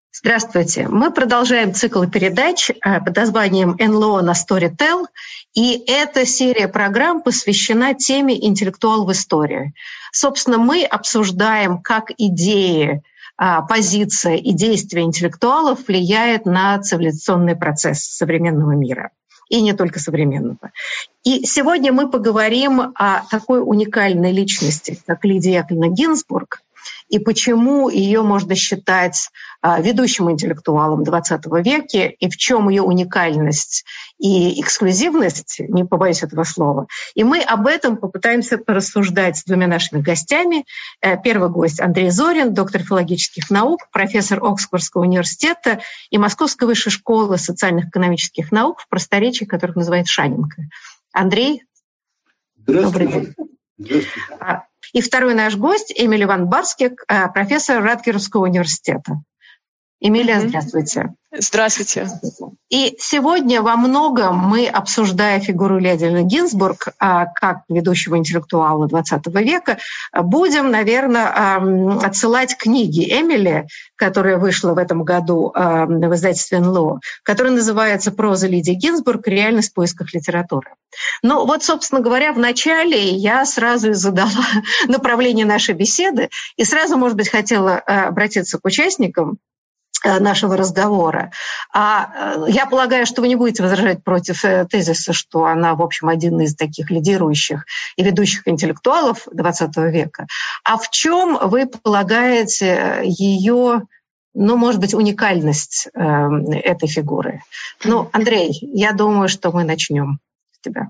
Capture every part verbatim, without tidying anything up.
Здравствуйте. Мы продолжаем цикл передач под названием эн эл о на Storytel, и эта серия программ посвящена теме «Интеллектуал в истории». Собственно, мы обсуждаем, как идеи, позиция и действия интеллектуалов влияет на цивилизационный процесс современного мира. И не только современного. И сегодня мы поговорим о такой уникальной личности, как Лидия Яковлевна Гинзбург, и почему ее можно считать ведущим интеллектуалом двадцатого века, и в чем ее уникальность и эксклюзивность, не побоюсь этого слова. И мы об этом попытаемся порассуждать с двумя нашими гостями. Первый гость Андрей Зорин, доктор филологических наук, профессор Оксфордского университета и Московской высшей школы социально-экономических наук, в просторечии которых называют Шаненко. Андрей, добрый день. Здравствуйте. И второй наш гость Эмилия ван Барскек, профессор Радгерского университета. Эмилия, здравствуйте. Здравствуйте. И сегодня во многом мы, обсуждая фигуру Лидии Гинзбург как ведущего интеллектуала двадцатого века, будем, наверное, отсылать книги Эмили, которая вышла в этом году в издательстве эн эл о, которая называется «Проза Лидии Гинзбург. Реальность в поисках литературы». Ну вот, собственно говоря, вначале я сразу и задала направление нашей беседы и сразу, может быть, хотела обратиться к участникам нашего разговора. А я полагаю, что вы не будете возражать против тезиса, что она, в общем, один из таких лидирующих и ведущих интеллектуалов двадцатого века. А в чем вы полагаете ее, ну, может быть, уникальность э, этой фигуры? Ну, Андрей, я думаю, что мы начнем с тебя.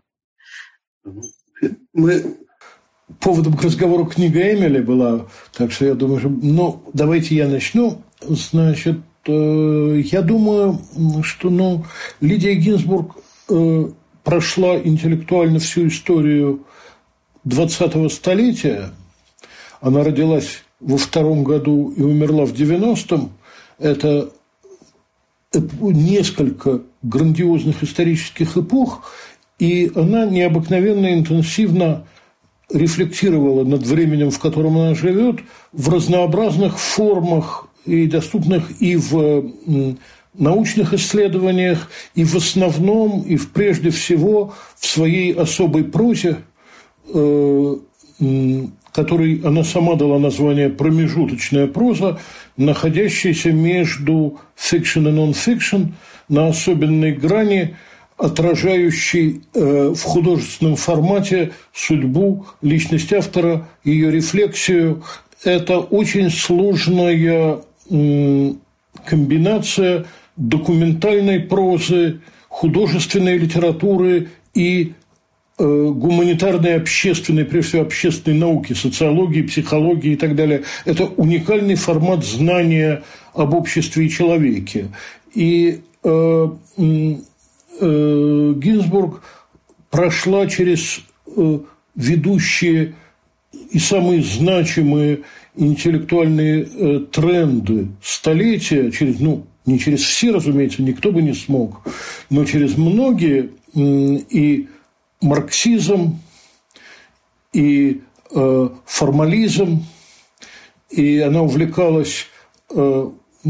Мы... Поводом к разговору книга Эмили была, так что я думаю, что... Ну, давайте я начну. Значит, я думаю, что ну, Лидия Гинзбург прошла интеллектуально всю историю двадцатого столетия. Она родилась во втором году и умерла в девяностом. Это несколько грандиозных исторических эпох, и она необыкновенно интенсивно рефлектировала над временем, в котором она живет, в разнообразных формах, и доступных и в научных исследованиях, и в основном, и в прежде всего в своей особой прозе, которой она сама дала название «промежуточная проза», находящаяся между fiction и non-fiction, на особенной грани, отражающей в художественном формате судьбу, личность автора, ее рефлексию. Это очень сложная комбинация документальной прозы, художественной литературы и э, гуманитарной, общественной, прежде всего общественной науки, социологии, психологии и так далее. Это уникальный формат знания об обществе и человеке. И э, э, Гинзбург прошла через э, ведущие и самые значимые интеллектуальные э, тренды столетия, через, ну, не через все, разумеется, никто бы не смог, но через многие, э, и марксизм, и э, формализм, и она увлекалась э,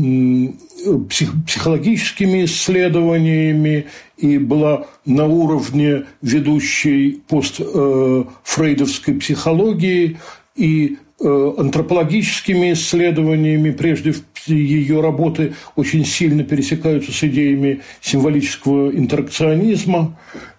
псих, психологическими исследованиями и была на уровне ведущей постфрейдовской э, психологии и антропологическими исследованиями, прежде ее работы очень сильно пересекаются с идеями символического интеракционизма,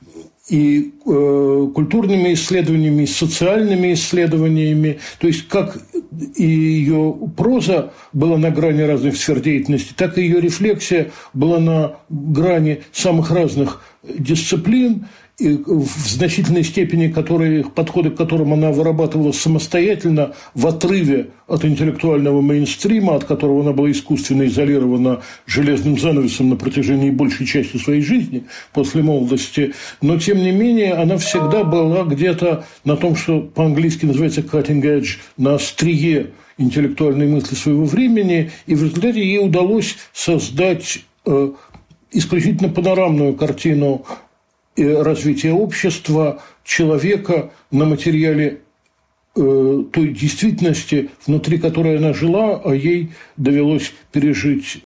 и э, культурными исследованиями, и социальными исследованиями. То есть, как и ее проза была на грани разных сфер деятельности, так и ее рефлексия была на грани самых разных дисциплин, и в значительной степени которые, подходы к которым она вырабатывала самостоятельно в отрыве от интеллектуального мейнстрима, от которого она была искусственно изолирована железным занавесом на протяжении большей части своей жизни после молодости. Но, тем не менее, она всегда была где-то на том, что по-английски называется cutting edge, на острие интеллектуальной мысли своего времени, и в результате ей удалось создать э, исключительно панорамную картину развития общества, человека на материале э, той действительности, внутри которой она жила, а ей довелось пережить